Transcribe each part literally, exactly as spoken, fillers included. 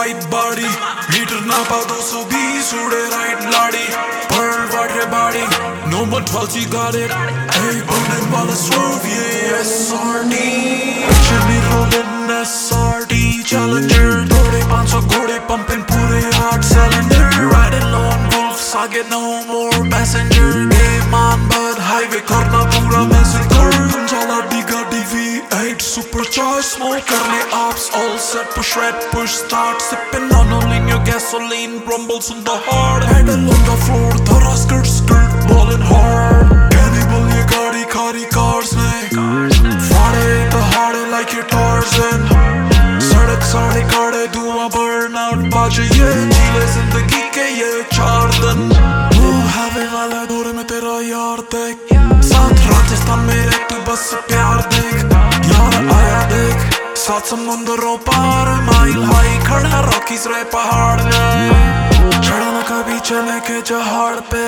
white body, metre नापा दो सौ बीस उड़े right लाड़ी, pearl white रे body, number twelve you got it, hey burning वाला swerve yeah S R T, picture me rolling S R T Challenger, थोड़े पाँच सौ घोड़े pumping पूरे आठ cylinder, riding lone wolves आगे no more passenger, game on but highway करना पूरा massacre, चला डिगा D V eight supercharged smoke करने ops all set push red push start sipping non-lean your gasoline rumbles on the hard pedal on the floor thora skirt skirt balling hard cannibal ये गाड़ी खारी cars ने फाड़े तो हाड़े like your Tarzan सड़क साड़े काड़े धुआं burn out बाजे ये जीले जिंदगी के ये चार दिन हवे वाला दौरे में तेरा यार देख साथ राजस्थान मेरे तू बस प्यार देख यार आया देख सात समुंदरों पार माइल हाई खड़ा रॉकीज रे पहाड़ में चढ़ना कभी चले के जहाड़ पे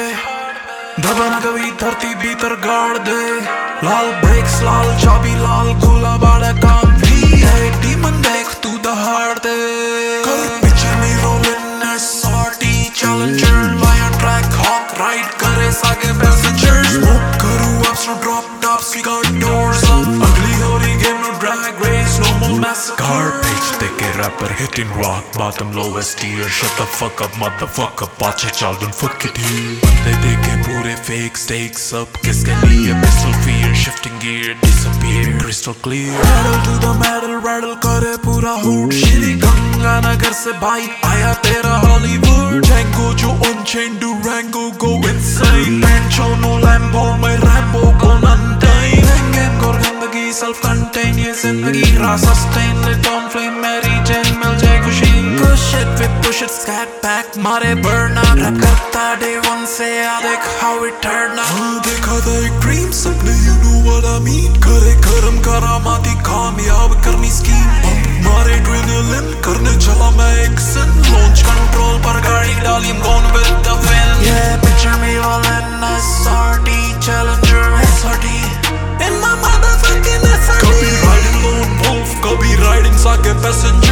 दबाना कभी धरती भीतर गाड़ दे लाल ब्रेक्स लाल चाबी लाल गोला बाड़ा काम भी है डीमन देख तू दहाड़ दे कर पीछे में rolling S R T Challenger lion track hawk ride करे सागे passenger smoke करूँ ups no drop tops we got doors up ugly holy game no drag race no more massacre garbage take a rapper hitting rock bottom lowest tier shut the fuck up motherfucker पाछे चल don't fuck it here बंदे देखे पूरे fake stakes up किसके लिए pistol fear shifting gear disappear crystal clear pedal to the metal rattle करे पूरा hood Shri Ganganagar से भाई आया तेरा Hollywood Django जो unchained Durango go insane Pancho no Lambo मैं Rambo को untain Hanging और गंदगी self contained ये जिंदगी रा sustain lit on flame Mary Jane मिल जाए खुशी push it we push it scat back मारे burn out rap करता day one से आ देख how it turn out हाँ देखा था एक dream सपने you know what I mean करे करम करामाती कामयाब करनी scheme मारे adrenaline करने चला मैं एक sin launch control पर गाड़ी डाली I'm gone with the wind yeah picture me all in S R T Challenger S R T in my motherfucking S R T कभी riding lone wolf कभी riding सागे passenger